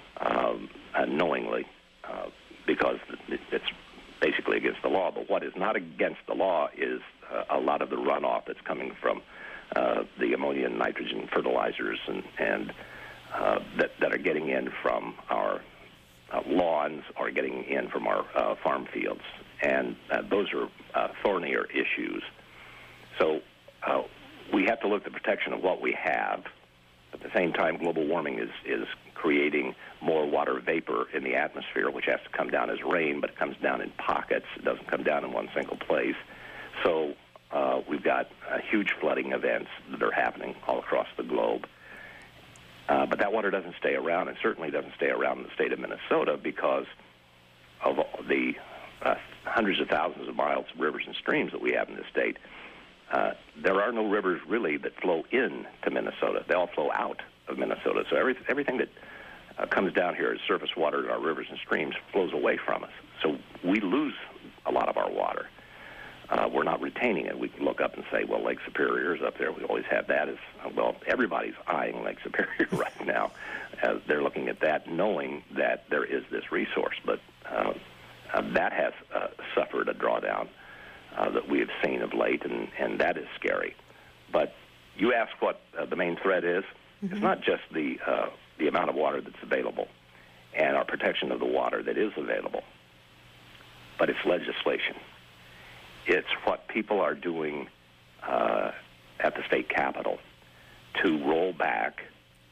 unknowingly because it's basically against the law. But what is not against the law is a lot of the runoff that's coming from the ammonia and nitrogen fertilizers and that are getting in from our lawns or getting in from our farm fields. And those are thornier issues. So we have to look at the protection of what we have. At the same time, global warming is creating more water vapor in the atmosphere, which has to come down as rain, but it comes down in pockets. It doesn't come down in one single place. So we've got huge flooding events that are happening all across the globe. But that water doesn't stay around, and certainly doesn't stay around in the state of Minnesota because of the hundreds of thousands of miles of rivers and streams that we have in the state. There are no rivers really that flow in to Minnesota. They all flow out of Minnesota. So everything that comes down here as surface water in our rivers and streams flows away from us. So we lose a lot of our water. We're not retaining it. We can look up and say, well, Lake Superior is up there. We always have that. Well, everybody's eyeing Lake Superior right now. They're looking at that knowing that there is this resource. But that has suffered a drawdown that we have seen of late, and that is scary. But you ask what the main threat is. Mm-hmm. It's not just the amount of water that's available and our protection of the water that is available, but it's legislation. It's what people are doing at the state capitol to roll back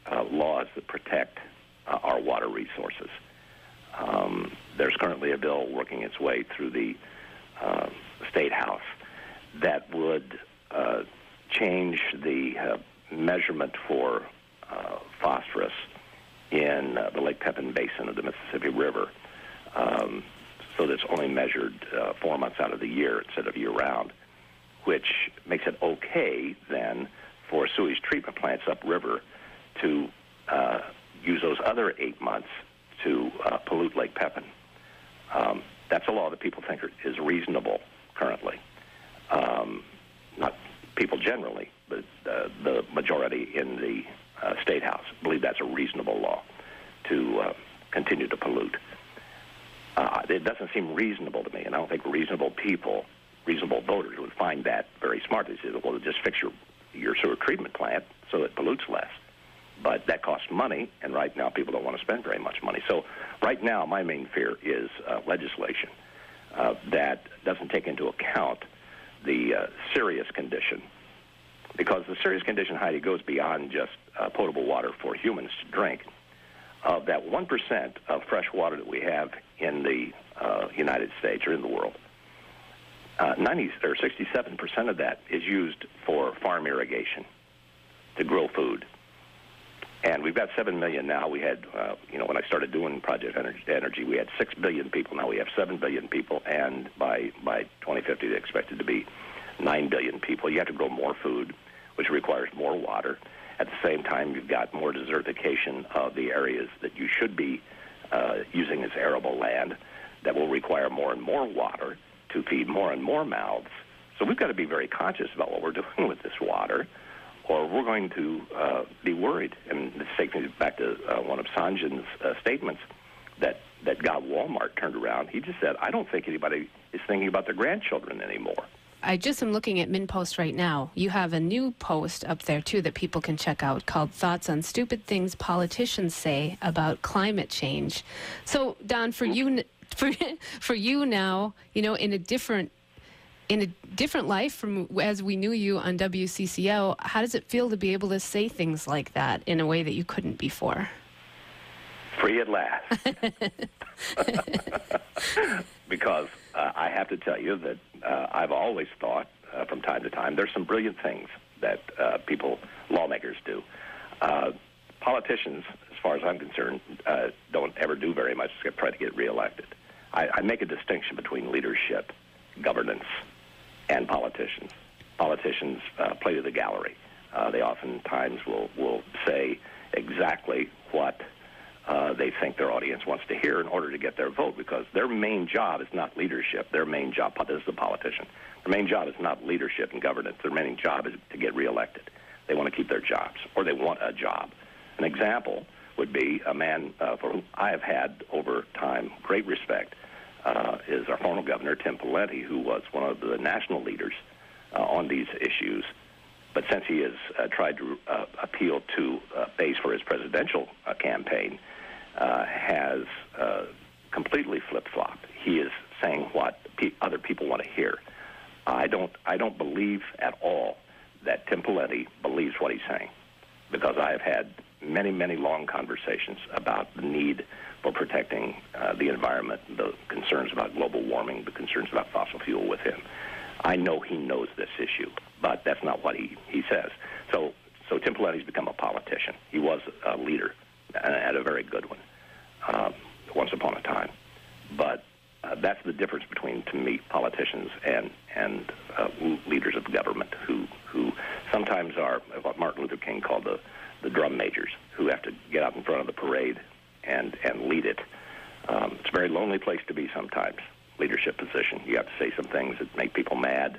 laws that protect our water resources. There's currently a bill working its way through the State House that would change the measurement for phosphorus in the Lake Pepin Basin of the Mississippi River, so that it's only measured 4 months out of the year instead of year-round, which makes it okay then for sewage treatment plants upriver to use those other 8 months to pollute Lake Pepin. That's a law that people think is reasonable currently. Not people generally, but the majority in the State House believe that's a reasonable law to continue to pollute. It doesn't seem reasonable to me, and I don't think reasonable voters would find that very smart. They say, well, just fix your sewer treatment plant so it pollutes less. But that costs money, and right now people don't want to spend very much money. So right now my main fear is legislation that doesn't take into account the serious condition, because the serious condition, Heidi, goes beyond just potable water for humans to drink. Of that 1% of fresh water that we have in the United States or in the world, 67% of that is used for farm irrigation to grow food. And we've got 7 million now. We had, when I started doing Project Energy, we had 6 billion people. Now we have 7 billion people, and by 2050, they expected to be 9 billion people. You have to grow more food, which requires more water. At the same time, you've got more desertification of the areas that you should be using as arable land that will require more and more water to feed more and more mouths. So we've got to be very conscious about what we're doing with this water, or we're going to be worried. And this takes me back to one of Sanjan's statements that got Walmart turned around. He just said, I don't think anybody is thinking about their grandchildren anymore. I just am looking at MinnPost right now. You have a new post up there, too, that people can check out called Thoughts on Stupid Things Politicians Say About Climate Change. So, Don, for you now, in a different life from as we knew you on WCCO, how does it feel to be able to say things like that in a way that you couldn't before? Free at last. Because I have to tell you that I've always thought from time to time there's some brilliant things that lawmakers do. Politicians, as far as I'm concerned, don't ever do very much except try to get reelected. I make a distinction between leadership, governance, and politicians. Politicians play to the gallery. They oftentimes will say exactly what they think their audience wants to hear in order to get their vote, because their main job is not leadership. Their main job, this is the politician, their main job is not leadership and governance. Their main job is to get reelected. They want to keep their jobs, or they want a job. An example would be a man for whom I have had over time great respect, is our former governor, Tim Pawlenty, who was one of the national leaders on these issues. But since he has tried to appeal to base for his presidential campaign, has completely flip-flopped. He is saying what other people want to hear. I don't believe at all that Tim Pawlenty believes what he's saying, because I have had many, many long conversations about the need for protecting the environment, the concerns about global warming, the concerns about fossil fuel with him. I know he knows this issue, but that's not what he says. So Tim Pawlenty's become a politician. He was a leader, and a very good one, once upon a time. But that's the difference between, to me, politicians and leaders of government who sometimes are what Martin Luther King called the drum majors, who have to get out in front of the parade and lead it. It's a very lonely place to be sometimes, leadership position. You have to say some things that make people mad.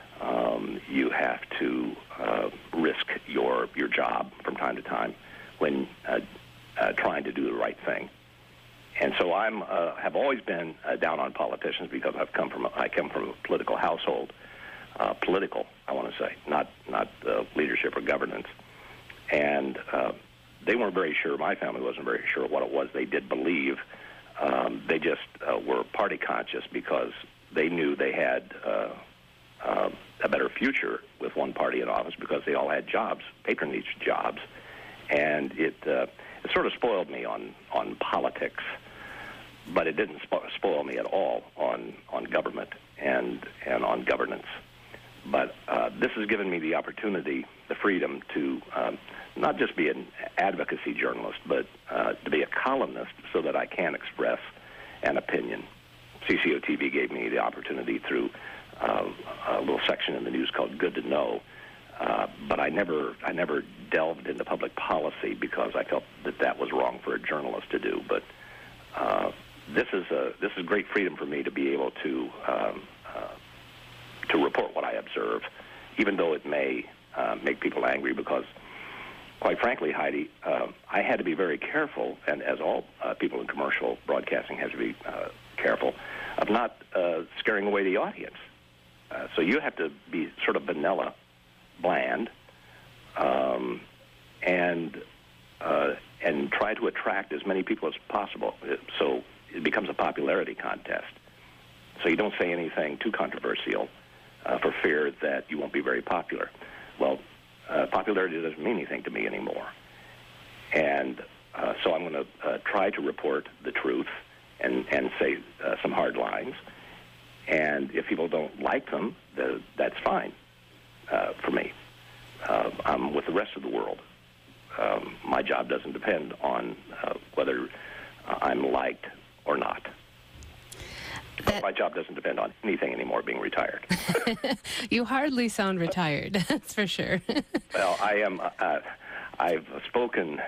You have to risk your job from time to time when trying to do the right thing. And so have always been down on politicians, because I come from a political household. Political, I want to say, not leadership or governance. And they weren't very sure. My family wasn't very sure what it was they did believe. They just were party conscious, because they knew they had a better future with one party in office, because they all had jobs, patronage jobs, And it sort of spoiled me on politics, but it didn't spoil me at all on government and on governance. But this has given me the opportunity, the freedom to not just be an advocacy journalist, but to be a columnist so that I can express an opinion. CCO-TV gave me the opportunity through a little section in the news called Good to Know, but I never delved into public policy because I felt that was wrong for a journalist to do. But this is great freedom for me to be able to report what I observe, even though it may make people angry because, quite frankly, Heidi, I had to be very careful, and as all people in commercial broadcasting have to be careful, of not scaring away the audience. So you have to be sort of vanilla, bland, and try to attract as many people as possible. So it becomes a popularity contest. So you don't say anything too controversial for fear that you won't be very popular. Well, popularity doesn't mean anything to me anymore. And so I'm going to try to report the truth and say some hard lines. And if people don't like them, that's fine for me. I'm with the rest of the world. My job doesn't depend on whether I'm liked or not. My job doesn't depend on anything anymore, being retired. You hardly sound retired, that's for sure. Well, I am. I've spoken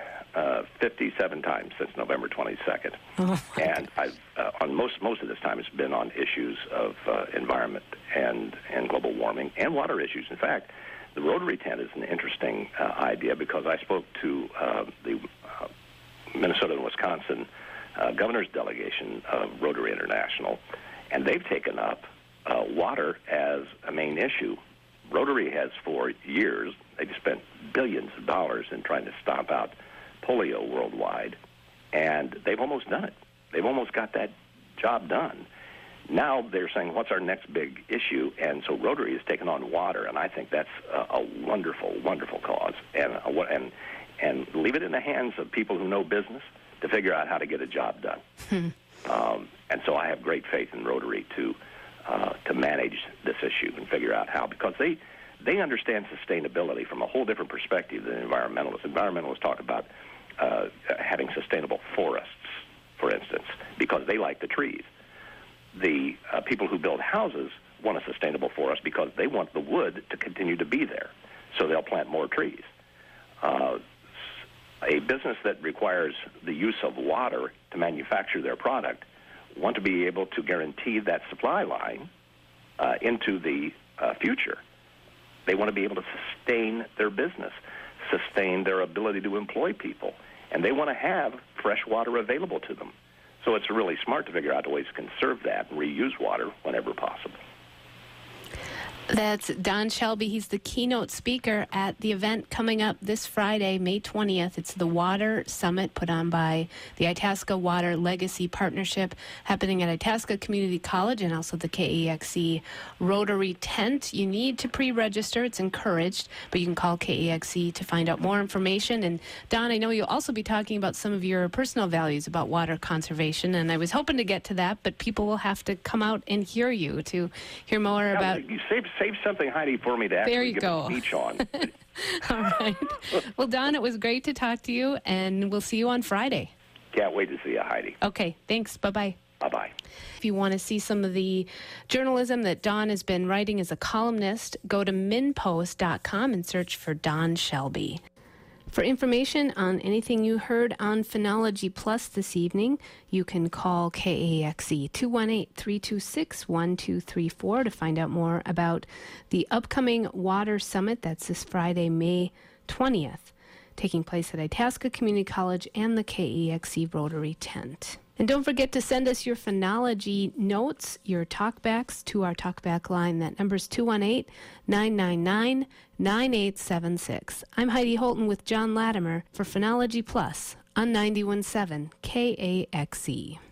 57 times since November 22nd, and I've on most of this time it's been on issues of environment and global warming and water issues. In fact, the Rotary tent is an interesting idea because I spoke to the Minnesota and Wisconsin governor's delegation of Rotary International, and they've taken up water as a main issue. Rotary has for years, they've spent billions of dollars in trying to stomp out polio worldwide, and they've almost done it. They've almost got that job done. Now they're saying, what's our next big issue? And so Rotary has taken on water, and I think that's a wonderful, wonderful cause. And leave it in the hands of people who know business to figure out how to get a job done. And so I have great faith in Rotary to manage this issue and figure out how, because they understand sustainability from a whole different perspective than environmentalists. Environmentalists talk about having sustainable forests, for instance, because they like the trees. The people who build houses want a sustainable forest because they want the wood to continue to be there, so they'll plant more trees. A business that requires the use of water to manufacture their product want to be able to guarantee that supply line into the future. They want to be able to sustain their business, sustain their ability to employ people, and they want to have fresh water available to them. So it's really smart to figure out ways to conserve that and reuse water whenever possible. That's Don Shelby. He's the keynote speaker at the event coming up this Friday, May 20th. It's the Water Summit put on by the Itasca Water Legacy Partnership, happening at Itasca Community College and also the KEXE Rotary Tent. You need to pre-register. It's encouraged, but you can call KEXE to find out more information. And Don, I know you'll also be talking about some of your personal values about water conservation, and I was hoping to get to that, but people will have to come out and hear you to hear more about... You save something, Heidi, for me to actually give a speech on. All right. Well, Don, it was great to talk to you, and we'll see you on Friday. Can't wait to see you, Heidi. Okay, thanks. Bye-bye. Bye-bye. If you want to see some of the journalism that Don has been writing as a columnist, go to minpost.com and search for Don Shelby. For information on anything you heard on Phenology Plus this evening, you can call KAXE 218-326-1234 to find out more about the upcoming Water Summit. That's this Friday, May 20th, taking place at Itasca Community College and the KEXE Rotary Tent. And don't forget to send us your phenology notes, your talkbacks to our talkback line. That number's 218-999-9876. I'm Heidi Holton with John Latimer for Phenology Plus on 91.7 KAXE.